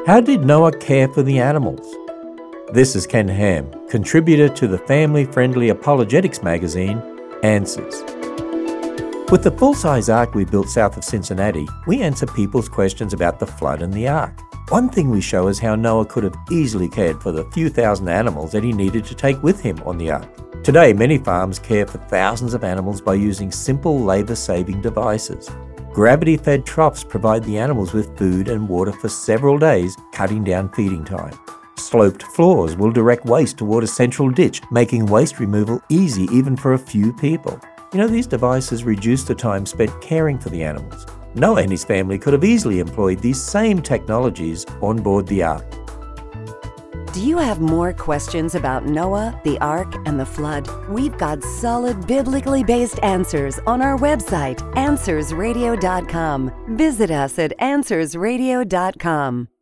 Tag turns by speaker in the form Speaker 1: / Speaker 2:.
Speaker 1: How did Noah care for the animals? This is Ken Ham, contributor to the family-friendly apologetics magazine, Answers. With the full-size ark we built south of Cincinnati, we answer people's questions about the flood and the ark. One thing we show is how Noah could have easily cared for the few thousand animals that he needed to take with him on the ark. Today, many farms care for thousands of animals by using simple labor-saving devices. Gravity-fed troughs provide the animals with food and water for several days, cutting down feeding time. Sloped floors will direct waste toward a central ditch, making waste removal easy even for a few people. These devices reduce the time spent caring for the animals. Noah and his family could have easily employed these same technologies on board the ark.
Speaker 2: Do you have more questions about Noah, the ark, and the flood? We've got solid, biblically based answers on our website, AnswersRadio.com. Visit us at AnswersRadio.com.